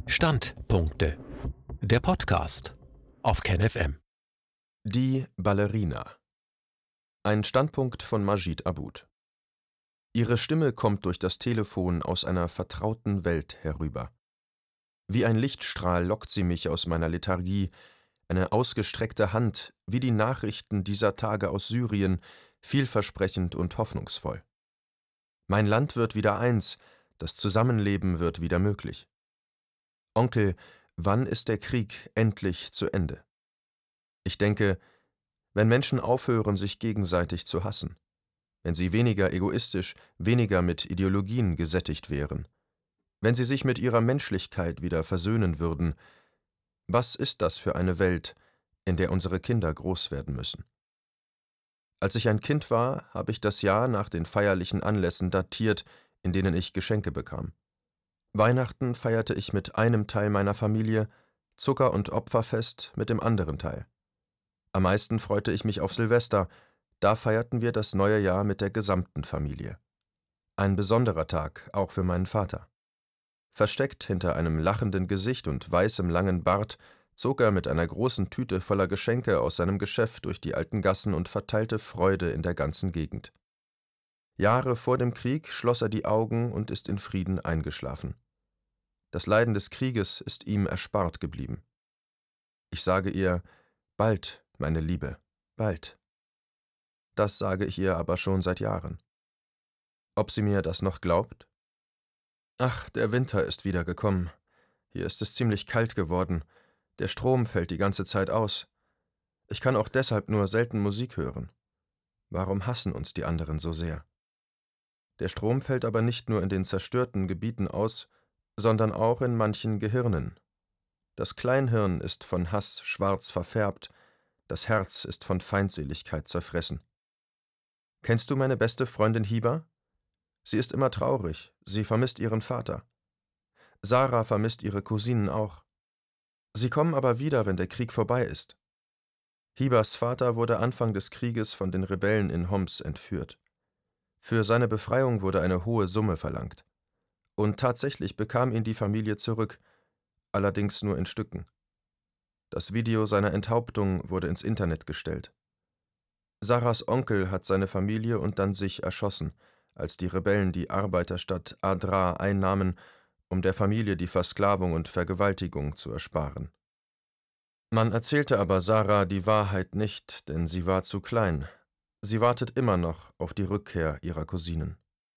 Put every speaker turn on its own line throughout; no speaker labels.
Standpunkte. Der Podcast auf KenFM.
Die Ballerina. Ein Standpunkt von Majid Abboud. Ihre Stimme kommt durch das Telefon aus einer vertrauten Welt herüber. Wie ein Lichtstrahl lockt sie mich aus meiner Lethargie, eine ausgestreckte Hand, wie die Nachrichten dieser Tage aus Syrien, vielversprechend und hoffnungsvoll. Mein Land wird wieder eins, das Zusammenleben wird wieder möglich. Onkel, wann ist der Krieg endlich zu Ende? Ich denke, wenn Menschen aufhören, sich gegenseitig zu hassen, wenn sie weniger egoistisch, weniger mit Ideologien gesättigt wären, wenn sie sich mit ihrer Menschlichkeit wieder versöhnen würden, was ist das für eine Welt, in der unsere Kinder groß werden müssen? Als ich ein Kind war, habe ich das Jahr nach den feierlichen Anlässen datiert, in denen ich Geschenke bekam. Weihnachten feierte ich mit einem Teil meiner Familie, Zucker- und Opferfest mit dem anderen Teil. Am meisten freute ich mich auf Silvester, da feierten wir das neue Jahr mit der gesamten Familie. Ein besonderer Tag, auch für meinen Vater. Versteckt hinter einem lachenden Gesicht und weißem langen Bart zog er mit einer großen Tüte voller Geschenke aus seinem Geschäft durch die alten Gassen und verteilte Freude in der ganzen Gegend. Jahre vor dem Krieg schloss er die Augen und ist in Frieden eingeschlafen. Das Leiden des Krieges ist ihm erspart geblieben. Ich sage ihr, bald, meine Liebe, bald. Das sage ich ihr aber schon seit Jahren. Ob sie mir das noch glaubt? Ach, der Winter ist wieder gekommen. Hier ist es ziemlich kalt geworden. Der Strom fällt die ganze Zeit aus. Ich kann auch deshalb nur selten Musik hören. Warum hassen uns die anderen so sehr? Der Strom fällt aber nicht nur in den zerstörten Gebieten aus, sondern auch in manchen Gehirnen. Das Kleinhirn ist von Hass schwarz verfärbt, das Herz ist von Feindseligkeit zerfressen. Kennst du meine beste Freundin Hiba? Sie ist immer traurig, sie vermisst ihren Vater. Sarah vermisst ihre Cousinen auch. Sie kommen aber wieder, wenn der Krieg vorbei ist. Hibas Vater wurde Anfang des Krieges von den Rebellen in Homs entführt. Für seine Befreiung wurde eine hohe Summe verlangt. Und tatsächlich bekam ihn die Familie zurück, allerdings nur in Stücken. Das Video seiner Enthauptung wurde ins Internet gestellt. Sarahs Onkel hat seine Familie und dann sich erschossen, als die Rebellen die Arbeiterstadt Adraa einnahmen, um der Familie die Versklavung und Vergewaltigung zu ersparen. Man erzählte aber Sarah die Wahrheit nicht, denn sie war zu klein. Sie wartet immer noch auf die Rückkehr ihrer Cousinen.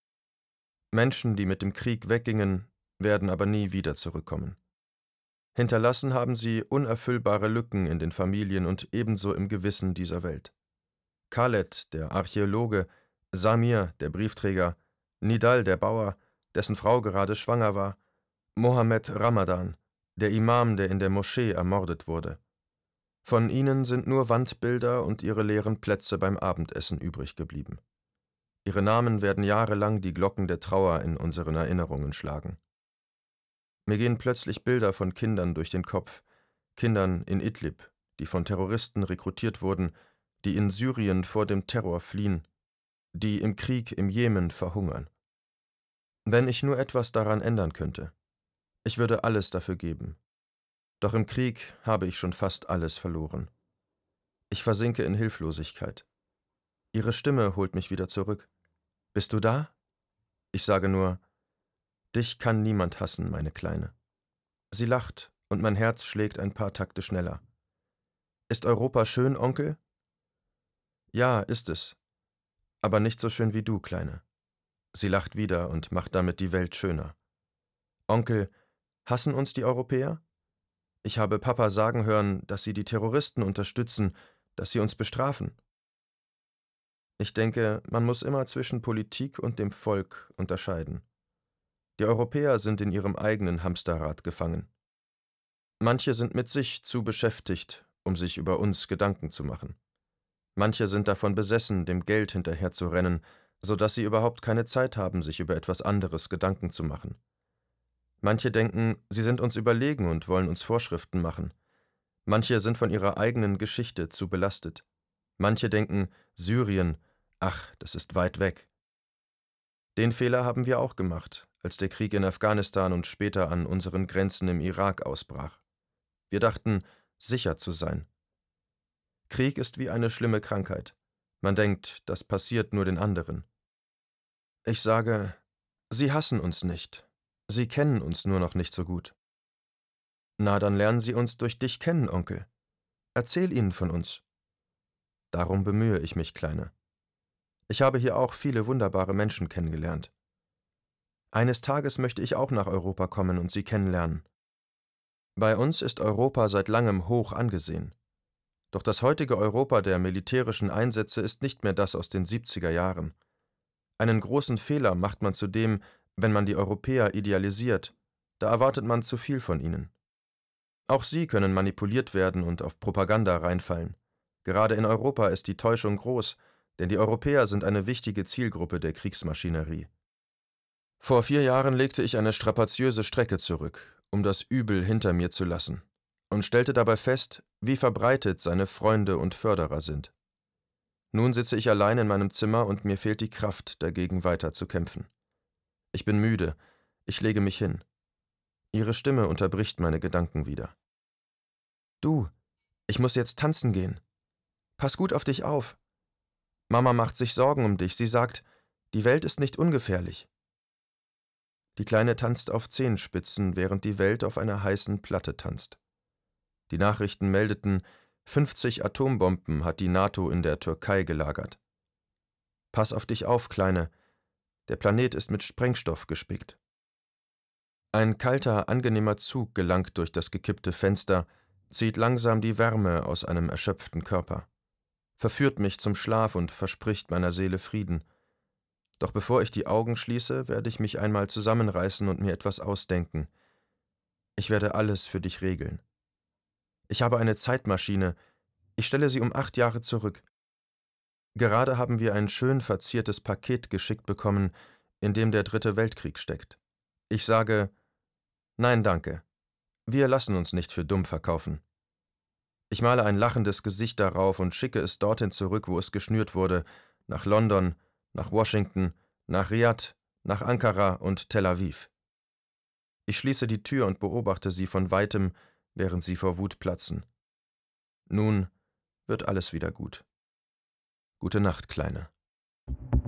Menschen, die mit dem Krieg weggingen, werden aber nie wieder zurückkommen. Hinterlassen haben sie unerfüllbare Lücken in den Familien und ebenso im Gewissen dieser Welt. Khaled, der Archäologe, Samir, der Briefträger, Nidal, der Bauer, dessen Frau gerade schwanger war, Mohammed Ramadan, der Imam, der in der Moschee ermordet wurde. Von ihnen sind nur Wandbilder und ihre leeren Plätze beim Abendessen übrig geblieben. Ihre Namen werden jahrelang die Glocken der Trauer in unseren Erinnerungen schlagen. Mir gehen plötzlich Bilder von Kindern durch den Kopf, Kindern in Idlib, die von Terroristen rekrutiert wurden, die in Syrien vor dem Terror fliehen, die im Krieg im Jemen verhungern. Wenn ich nur etwas daran ändern könnte, ich würde alles dafür geben. Doch im Krieg habe ich schon fast alles verloren. Ich versinke in Hilflosigkeit. Ihre Stimme holt mich wieder zurück. Bist du da? Ich sage nur, dich kann niemand hassen, meine Kleine. Sie lacht und mein Herz schlägt ein paar Takte schneller. Ist Europa schön, Onkel? Ja, ist es. Aber nicht so schön wie du, Kleine. Sie lacht wieder und macht damit die Welt schöner. Onkel, hassen uns die Europäer? Ich habe Papa sagen hören, dass sie die Terroristen unterstützen, dass sie uns bestrafen. Ich denke, man muss immer zwischen Politik und dem Volk unterscheiden. Die Europäer sind in ihrem eigenen Hamsterrad gefangen. Manche sind mit sich zu beschäftigt, um sich über uns Gedanken zu machen. Manche sind davon besessen, dem Geld hinterherzurennen, sodass sie überhaupt keine Zeit haben, sich über etwas anderes Gedanken zu machen. Manche denken, sie sind uns überlegen und wollen uns Vorschriften machen. Manche sind von ihrer eigenen Geschichte zu belastet. Manche denken, Syrien, ach, das ist weit weg. Den Fehler haben wir auch gemacht, als der Krieg in Afghanistan und später an unseren Grenzen im Irak ausbrach. Wir dachten, sicher zu sein. Krieg ist wie eine schlimme Krankheit. Man denkt, das passiert nur den anderen. Ich sage, Sie hassen uns nicht. Sie kennen uns nur noch nicht so gut. Na, dann lernen Sie uns durch dich kennen, Onkel. Erzähl ihnen von uns. Darum bemühe ich mich, Kleine. Ich habe hier auch viele wunderbare Menschen kennengelernt. Eines Tages möchte ich auch nach Europa kommen und Sie kennenlernen. Bei uns ist Europa seit langem hoch angesehen. Doch das heutige Europa der militärischen Einsätze ist nicht mehr das aus den 70er Jahren. Einen großen Fehler macht man zudem, wenn man die Europäer idealisiert. Da erwartet man zu viel von ihnen. Auch sie können manipuliert werden und auf Propaganda reinfallen. Gerade in Europa ist die Täuschung groß, denn die Europäer sind eine wichtige Zielgruppe der Kriegsmaschinerie. Vor 4 Jahren legte ich eine strapaziöse Strecke zurück, um das Übel hinter mir zu lassen, und stellte dabei fest, wie verbreitet seine Freunde und Förderer sind. Nun sitze ich allein in meinem Zimmer und mir fehlt die Kraft, dagegen weiter zu kämpfen. Ich bin müde, ich lege mich hin. Ihre Stimme unterbricht meine Gedanken wieder. Du, ich muss jetzt tanzen gehen. Pass gut auf dich auf. Mama macht sich Sorgen um dich, sie sagt, die Welt ist nicht ungefährlich. Die Kleine tanzt auf Zehenspitzen, während die Welt auf einer heißen Platte tanzt. Die Nachrichten meldeten, 50 Atombomben hat die NATO in der Türkei gelagert. Pass auf dich auf, Kleine, der Planet ist mit Sprengstoff gespickt. Ein kalter, angenehmer Zug gelangt durch das gekippte Fenster, zieht langsam die Wärme aus einem erschöpften Körper, verführt mich zum Schlaf und verspricht meiner Seele Frieden. Doch bevor ich die Augen schließe, werde ich mich einmal zusammenreißen und mir etwas ausdenken. Ich werde alles für dich regeln. Ich habe eine Zeitmaschine. Ich stelle sie um 8 Jahre zurück. Gerade haben wir ein schön verziertes Paket geschickt bekommen, in dem der 3. Weltkrieg steckt. Ich sage, nein, danke. Wir lassen uns nicht für dumm verkaufen. Ich male ein lachendes Gesicht darauf und schicke es dorthin zurück, wo es geschnürt wurde, nach London, nach Washington, nach Riad, nach Ankara und Tel Aviv. Ich schließe die Tür und beobachte sie von weitem, während sie vor Wut platzen. Nun wird alles wieder gut. Gute Nacht, Kleine.